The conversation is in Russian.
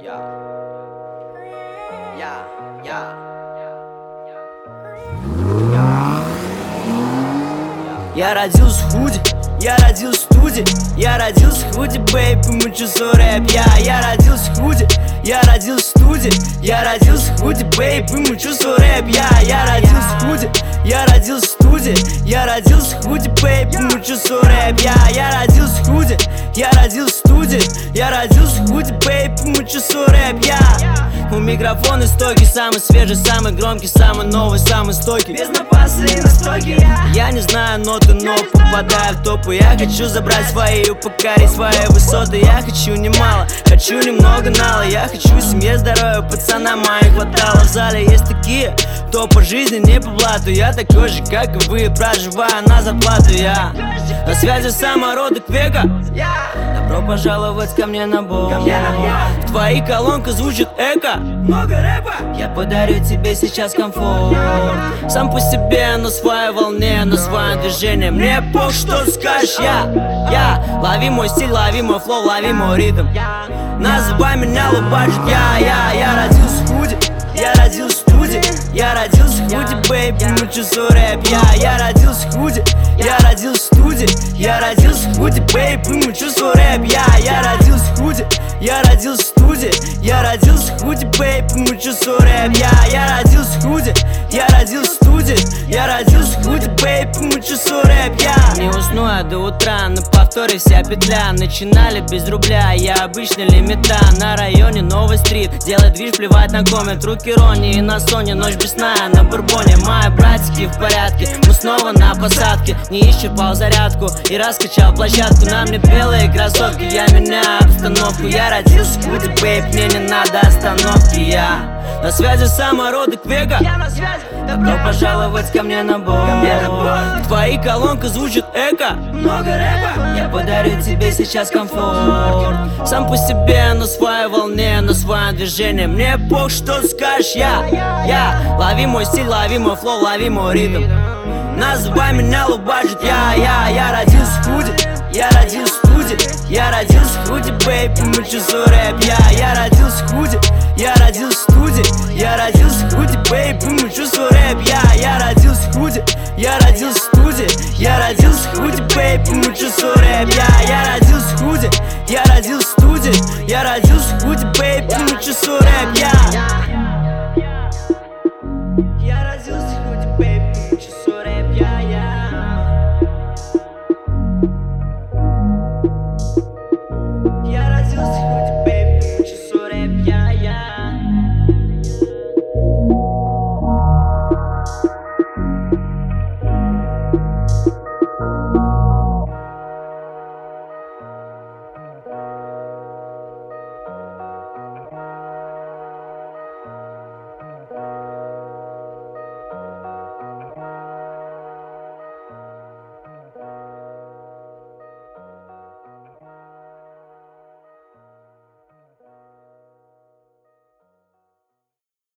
Я. Я родился в худи, я родился в студии, я родился в худи, бэйб, и мучу свой рэп. Я родился в худи, я родился в студии, я родился в худи, бэйб, и мучу свой рэп. Я родился в худи, я родился в студии, я родился в худи, бэйб, и мучу свой рэп. Я родился в худи, я родился в студии, я родился в худи, бэйб, и мучу свой рэп. У микрофона стойкий, самый свежий, самый громкий, самый новый, самый стойкий. Без напаса и настройки. Я не знаю ноты, но попадаю в топы. Я хочу забрать свои, покорить свои высоты. Я хочу немало, хочу немного нала. Я хочу семье, здоровья, пацанам моим хватало. В зале есть такие, кто по жизни не по блату. Я такой же, как и вы, проживаю на зарплату. Я на связи самородок века. Добро пожаловать ко мне на бой. В твоей колонках звучит эко. Много рэпа. Я подарю тебе сейчас комфорт. Сам по себе, на своей волне, на своем движении. Мне пох, что скажешь. Я лови мой стиль, лови мой флоу, лови мой ритм. Называй меня лобачик. Я родился в худи, я родился в студии, я родился в худи, бэйби, мучу свой рэп. Я родился в худи, я родился в студии, я родился в худи, бэйби, мучу свой рэп. Я родился в худи, я родился в студии, я родился в худи, бэйби, мучу свой рэп. Я родился в худи, я родился в студии, я родился в худи, бэйби, мучу свой рэп. Не усну я до утра, на повторе вся петля. Начинали без рубля, я обычный лимита. На районе новый стрит, делать движ, плевать на коммент. Руки Ронни и на Соне, ночь бесная на бурбоне. Мои братики в порядке, мы снова на посадке. Не исчерпал зарядку и раскачал площадку. На мне белые кроссовки, я меняю обстановку. Я родился в худи, бэйб, мне не надо остановки. Я на связи самородок века. Добро пожаловать ко мне на бой. В твоей колонках звучит эко. Много рэпа. Я подарю тебе сейчас комфорт. Сам по себе, на своей волне, на своем движении. Мне пох, что скажешь. Я лови мой стиль, лови мой флоу, лови мой ритм. Называй меня лобачит. Я родился в худи, я родился в студии, я родился в худи, бэйби, мучу свой рэп. Я родился в худи, я родился в студии, я родился в худи, бэйби, мучу свой рэп. Я родился в худи, я родился в студии, я родился в худи, бэйби, мучу свой рэп. Я родился в худи, я родился в студии, я родился в худи, бэйби, мучу свой рэп. Я родился в худи, бэйби, мучу свой рэп. Я родился в худи.